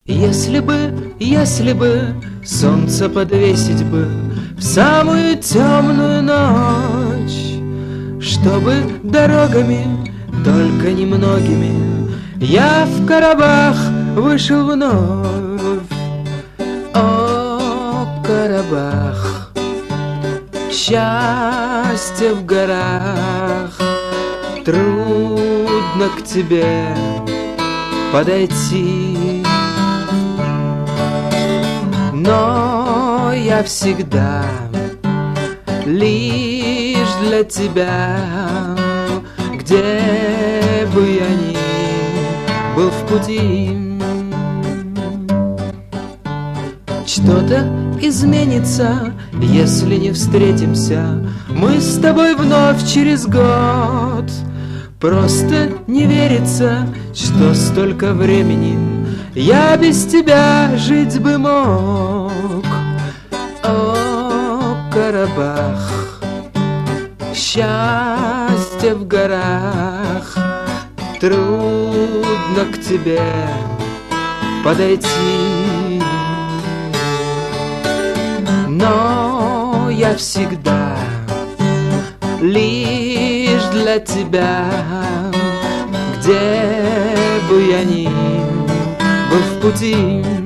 Если бы солнце подвесить бы в самую темную ночь, чтобы дорогами, только немногими, я в Карабах вышел вновь. О, Карабах, счастье в горах, трудно к тебе подойти, но я всегда лишь для тебя, где бы я ни был в пути. Что-то изменится, если не встретимся мы с тобой вновь через год. Просто не верится, что столько времени я без тебя жить бы мог. О, Карабах, счастье в горах, трудно к тебе подойти, но я всегда лишь для тебя, где бы я ни был в пути.